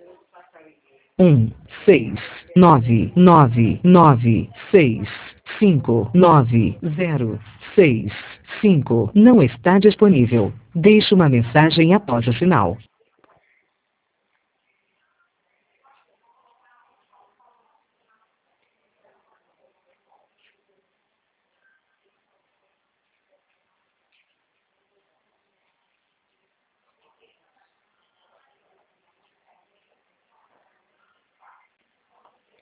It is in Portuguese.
6 9 9 9 6 5 9 0 6 5 não está disponível. Deixe uma mensagem após o sinal.